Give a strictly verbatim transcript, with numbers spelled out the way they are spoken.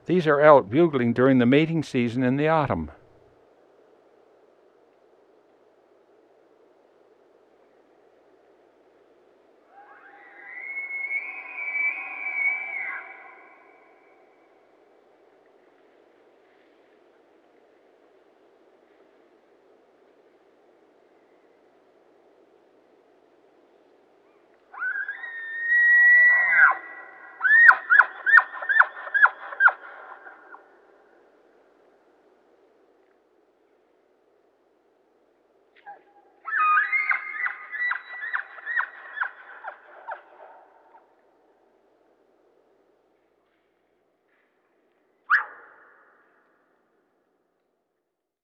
These are out bugling during the mating season in the autumn.